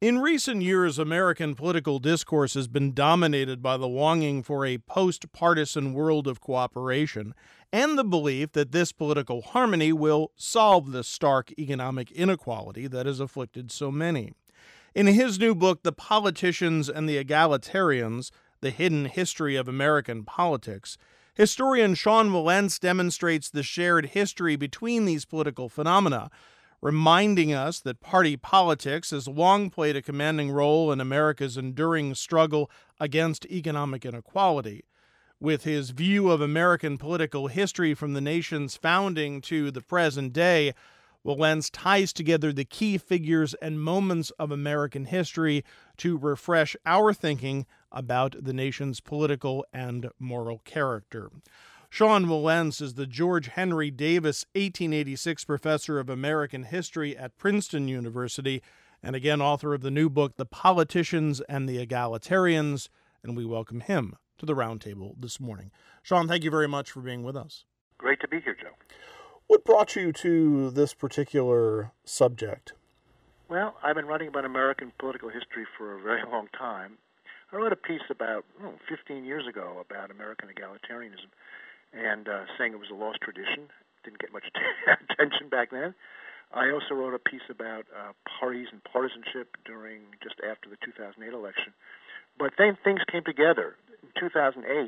In recent years, American political discourse has been dominated by the longing for a post-partisan world of cooperation and the belief that this political harmony will solve the stark economic inequality that has afflicted so many. In his new book, The Politicians and the Egalitarians, The Hidden History of American Politics, historian Sean Wilentz demonstrates the shared history between these political phenomena, reminding us that party politics has long played a commanding role in America's enduring struggle against economic inequality. With his view of American political history from the nation's founding to the present day, Wilentz ties together the key figures and moments of American history to refresh our thinking about the nation's political and moral character. Sean Wilentz is the George Henry Davis 1886 Professor of American History at Princeton University, and again author of the new book, The Politicians and the Egalitarians, and we welcome him to the roundtable this morning. Sean, thank you very much for being with us. Great to be here, Joe. What brought you to this particular subject? Well, I've been writing about American political history for a very long time. I wrote a piece about 15 years ago about American egalitarianism, and saying it was a lost tradition. Didn't get much attention back then. I also wrote a piece about parties and partisanship during just after the 2008 election. But then things came together. In 2008,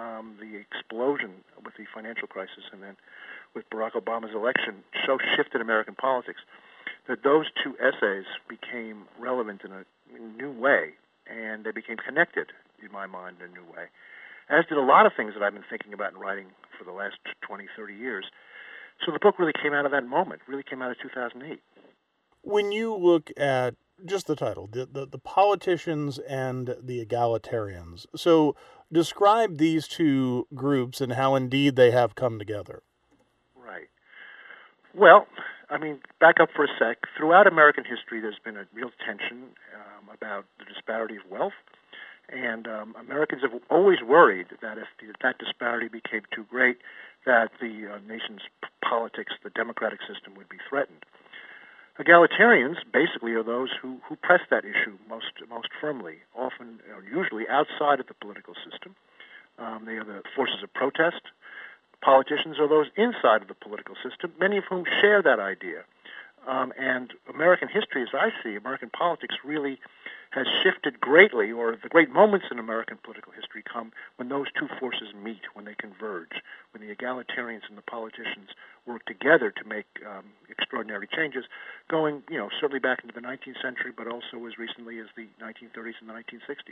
the explosion with the financial crisis and then with Barack Obama's election so shifted American politics that those two essays became relevant in a new way, and they became connected, in my mind, in a new way, as did a lot of things that I've been thinking about and writing for the last 20, 30 years. So the book really came out of that moment, really came out of 2008. When you look at just the title, the Politicians and the Egalitarians, so describe these two groups and how indeed they have come together. Right. Well, I mean, back up for a sec. Throughout American history, there's been a real tension about the disparity of wealth. And Americans have always worried that if that disparity became too great, that the nation's politics, the democratic system, would be threatened. Egalitarians basically are those who press that issue most firmly, often or usually outside of the political system. They are the forces of protest. Politicians are those inside of the political system, many of whom share that idea. And American history, as I see, American politics really has shifted greatly, or the great moments in American political history come when those two forces meet, when they converge, when the egalitarians and the politicians work together to make extraordinary changes, going, certainly back into the 19th century, but also as recently as the 1930s and the 1960s.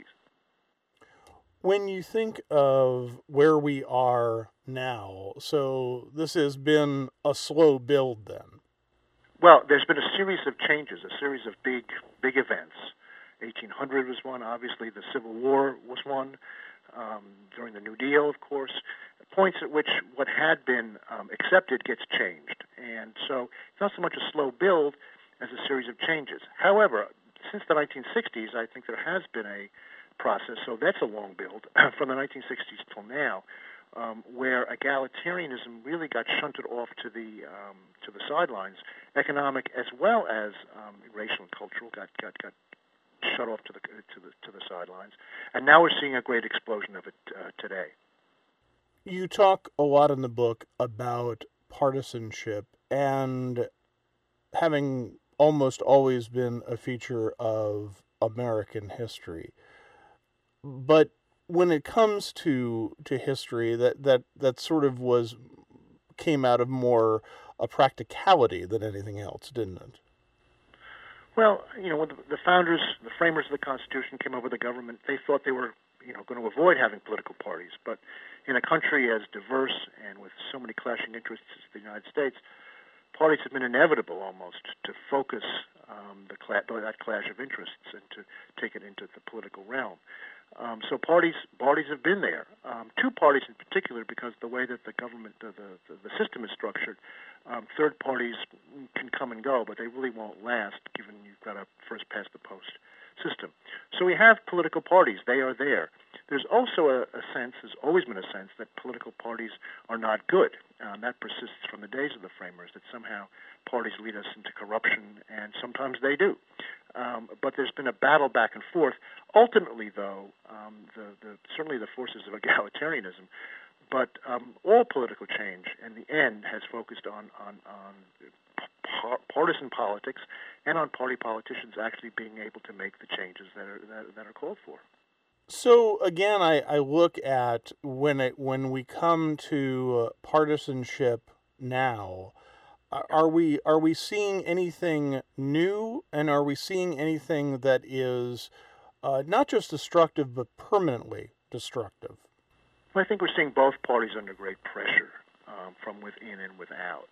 When you think of where we are now, so this has been a slow build then. Well, there's been a series of changes, a series of big events. 1800 was one, obviously the Civil War was one, during the New Deal, of course, points at which what had been accepted gets changed. And so it's not so much a slow build as a series of changes. However, since the 1960s, I think there has been a process, so that's a long build, from the 1960s till now, where egalitarianism really got shunted off to the sidelines. Economic as well as racial and cultural got shut off to the sidelines, and now we're seeing a great explosion of it today. You talk a lot in the book about partisanship and having almost always been a feature of American history, but when it comes to history, that sort of came out of more a practicality than anything else, didn't it? Well, when the founders, the framers of the Constitution came up with a government, they thought they were, going to avoid having political parties. But in a country as diverse and with so many clashing interests as the United States, parties have been inevitable almost to focus that clash of interests and to take it into the political realm. So parties have been there. Two parties in particular, because the way that the government, the system is structured, third parties can come and go, but they really won't last, given you've got a first past the post system. So we have political parties. They are there. There's also a sense, there's always been a sense, that political parties are not good. That persists from the days of the framers, that somehow parties lead us into corruption, and sometimes they do. But there's been a battle back and forth. Ultimately, though, certainly the forces of egalitarianism, but all political change in the end has focused on partisan politics and on party politicians actually being able to make the changes that are called for. So again, I look at when we come to partisanship now. Are we seeing anything new, and are we seeing anything that is not just destructive but permanently destructive? Well, I think we're seeing both parties under great pressure from within and without.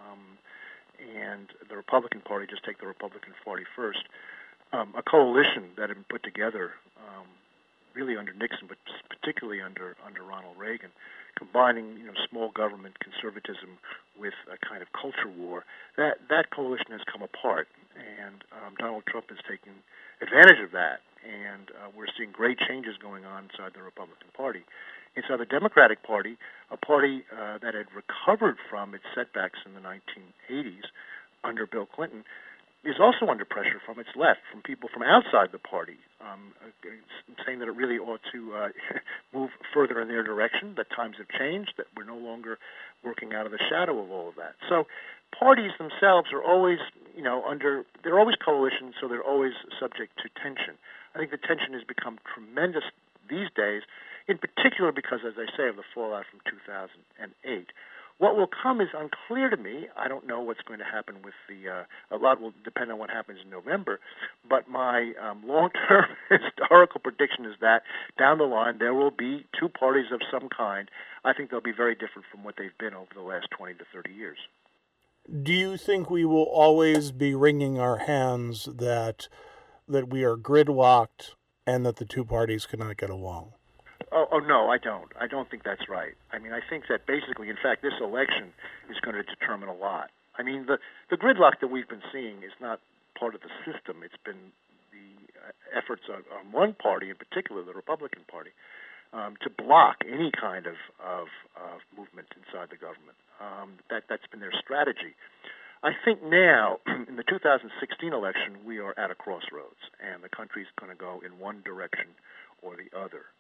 And the Republican Party, just take the Republican Party first, a coalition that had been put together really under Nixon, but particularly under Ronald Reagan, combining small government conservatism with a kind of culture war. That coalition has come apart, and Donald Trump is taking advantage of that, and we're seeing great changes going on inside the Republican Party. Inside the Democratic Party, a party that had recovered from its setbacks in the 1980s under Bill Clinton, is also under pressure from its left, from people from outside the party, saying that it really ought to move further in their direction, that times have changed, that we're no longer working out of the shadow of all of that. So parties themselves are always, they're always coalitions, so they're always subject to tension. I think the tension has become tremendous these days, in particular because, as I say, of the fallout from 2008. What will come is unclear to me. I don't know what's going to happen with a lot will depend on what happens in November, but my long-term historical prediction is that down the line there will be two parties of some kind. I think they'll be very different from what they've been over the last 20 to 30 years. Do you think we will always be wringing our hands that we are gridlocked and that the two parties cannot get along? Oh, no, I don't. I don't think that's right. I mean, I think that basically, in fact, this election is going to determine a lot. I mean, the gridlock that we've been seeing is not part of the system. It's been the efforts on one party, in particular, the Republican Party, to block any kind of movement inside the government. That's been their strategy. I think now, in the 2016 election, we are at a crossroads, and the country's going to go in one direction or the other.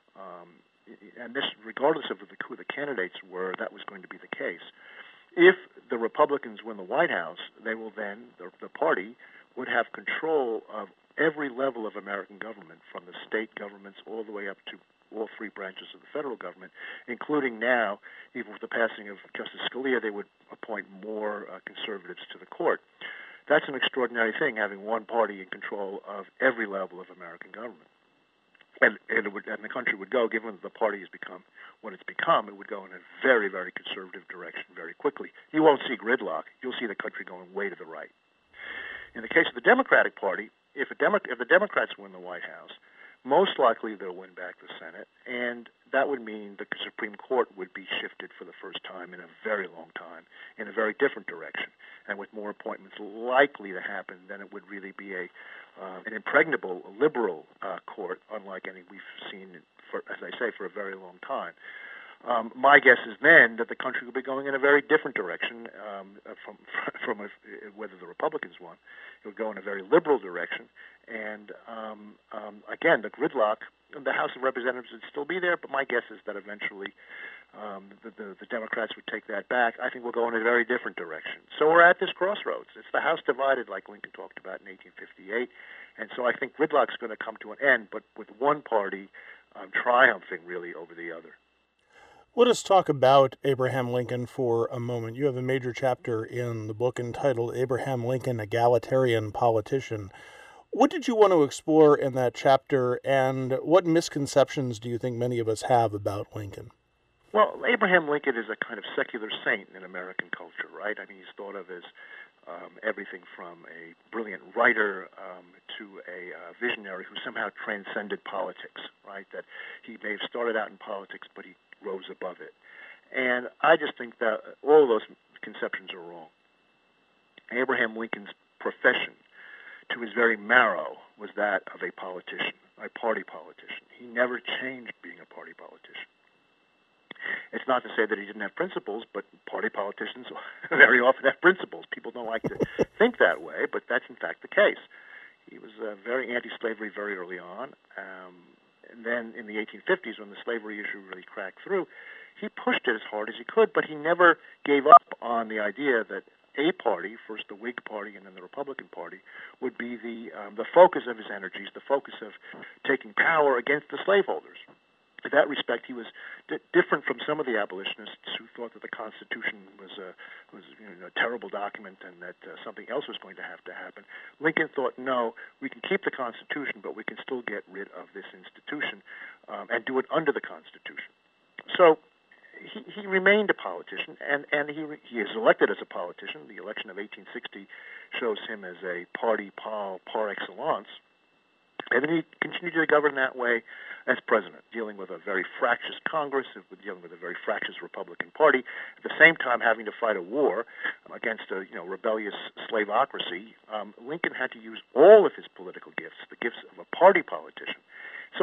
And this, regardless of who the candidates were, that was going to be the case. If the Republicans win the White House, they will then, the party, would have control of every level of American government, from the state governments all the way up to all three branches of the federal government, including now, even with the passing of Justice Scalia, they would appoint more conservatives to the court. That's an extraordinary thing, having one party in control of every level of American government. And the country would go, given that the party has become what it's become, it would go in a very, very conservative direction very quickly. You won't see gridlock. You'll see the country going way to the right. In the case of the Democratic Party, if the Democrats win the White House, most likely they'll win back the Senate, and that would mean the Supreme Court would be shifted for the first time in a very long time in a very different direction, and with more appointments likely to happen, then it would really be an impregnable liberal court, unlike any we've seen, as I say, for a very long time. My guess is then that the country will be going in a very different direction from whether the Republicans won. It would go in a very liberal direction, and again, the gridlock, the House of Representatives would still be there, but my guess is that eventually the Democrats would take that back. I think we'll go in a very different direction. So we're at this crossroads. It's the House divided, like Lincoln talked about in 1858, and so I think gridlock's going to come to an end, but with one party triumphing really over the other. Let us talk about Abraham Lincoln for a moment. You have a major chapter in the book entitled Abraham Lincoln, Egalitarian Politician. What did you want to explore in that chapter, and what misconceptions do you think many of us have about Lincoln? Well, Abraham Lincoln is a kind of secular saint in American culture, right? I mean, he's thought of as everything from a brilliant writer to a visionary who somehow transcended politics, right? That he may have started out in politics, but he rose above it. And I just think that all of those conceptions are wrong. Abraham Lincoln's profession, to his very marrow, was that of a politician, a party politician. He never changed being a party politician. It's not to say that he didn't have principles, but party politicians very often have principles. People don't like to think that way, but that's in fact the case. He was very anti-slavery very early on. And then in the 1850s, when the slavery issue really cracked through, he pushed it as hard as he could, but he never gave up on the idea that a party, first the Whig Party and then the Republican Party, would be the focus of his energies, the focus of taking power against the slaveholders. In that respect, he was different from some of the abolitionists who thought that the Constitution was a terrible document and that something else was going to happen. Lincoln thought, no, we can keep the Constitution, but we can still get rid of this institution and do it under the Constitution. So he remained a politician, and he is elected as a politician. The election of 1860 shows him as a party par excellence. And then he continued to govern that way as president, dealing with a very fractious Congress, dealing with a very fractious Republican Party, at the same time having to fight a war against a rebellious slavocracy. Lincoln had to use all of his political gifts, the gifts of a party politician. So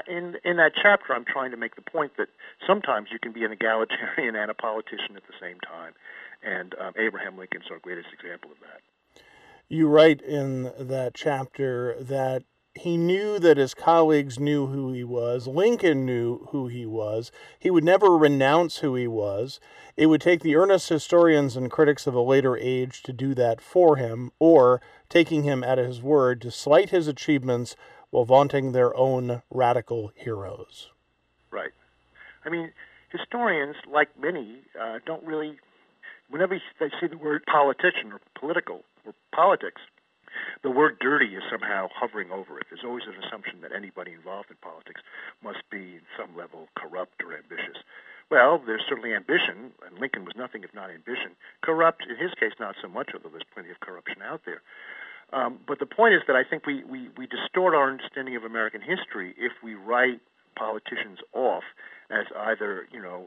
in that chapter, I'm trying to make the point that sometimes you can be an egalitarian and a politician at the same time, and Abraham Lincoln's our greatest example of that. You write in that chapter that he knew that his colleagues knew who he was. Lincoln knew who he was. He would never renounce who he was. It would take the earnest historians and critics of a later age to do that for him, or, taking him at his word, to slight his achievements while vaunting their own radical heroes. Right. I mean, historians, like many, don't really, whenever they see the word politician or political or politics, the word dirty is somehow hovering over it. There's always an assumption that anybody involved in politics must be, in some level, corrupt or ambitious. Well, there's certainly ambition, and Lincoln was nothing if not ambition. Corrupt, in his case, not so much, although there's plenty of corruption out there. But the point is that I think we distort our understanding of American history if we write politicians off as either,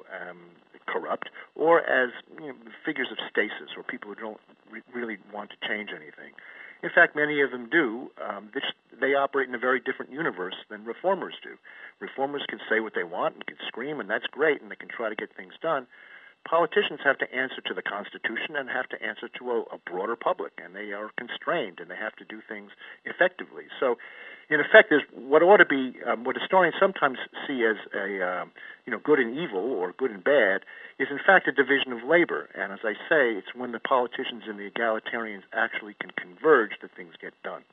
corrupt or as figures of stasis or people who don't really want to change anything. In fact, many of them do. They operate in a very different universe than reformers do. Reformers can say what they want and can scream, and that's great, and they can try to get things done. Politicians have to answer to the Constitution and have to answer to a broader public, and they are constrained, and they have to do things effectively. So, in effect, there's what ought to be what historians sometimes see as a good and evil or good and bad is in fact a division of labor. And as I say, it's when the politicians and the egalitarians actually can converge that things get done.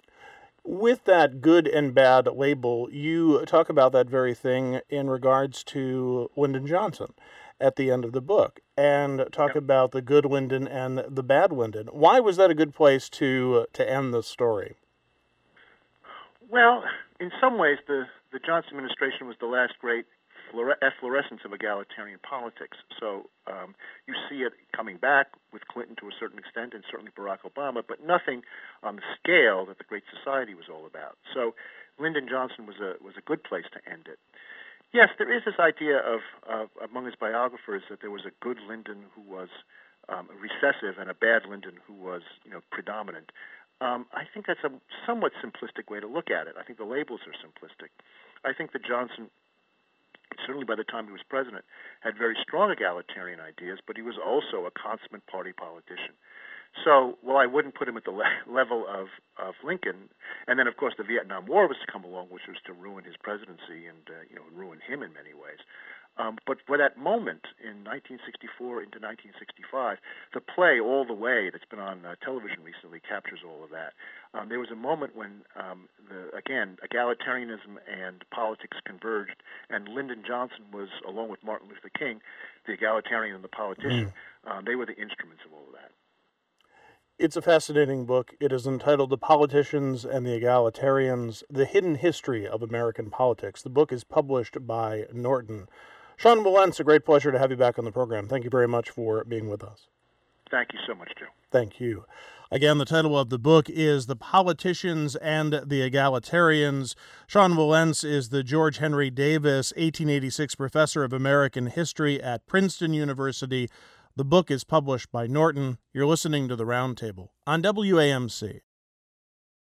With that good and bad label, you talk about that very thing in regards to Lyndon Johnson at the end of the book, and talk about the good Lyndon and the bad Lyndon. Why was that a good place to end the story? Well, in some ways, the Johnson administration was the last great efflorescence of egalitarian politics. So you see it coming back with Clinton to a certain extent, and certainly Barack Obama, but nothing on the scale that the Great Society was all about. So Lyndon Johnson was a good place to end it. Yes, there is this idea of among his biographers that there was a good Lyndon who was recessive and a bad Lyndon who was predominant. I think that's a somewhat simplistic way to look at it. I think the labels are simplistic. I think that Johnson, certainly by the time he was president, had very strong egalitarian ideas, but he was also a consummate party politician. So, while I wouldn't put him at the level of Lincoln, and then, of course, the Vietnam War was to come along, which was to ruin his presidency and ruin him in many ways. But for that moment in 1964 into 1965, the play All the Way that's been on television recently captures all of that. There was a moment when, egalitarianism and politics converged, and Lyndon Johnson was, along with Martin Luther King, the egalitarian and the politician. They were the instruments of all of that. It's a fascinating book. It is entitled The Politicians and the Egalitarians, The Hidden History of American Politics. The book is published by Norton. Sean Wilentz, a great pleasure to have you back on the program. Thank you very much for being with us. Thank you so much, Joe. Thank you. Again, the title of the book is The Politicians and the Egalitarians. Sean Wilentz is the George Henry Davis 1886 Professor of American History at Princeton University. The book is published by Norton. You're listening to The Roundtable on WAMC.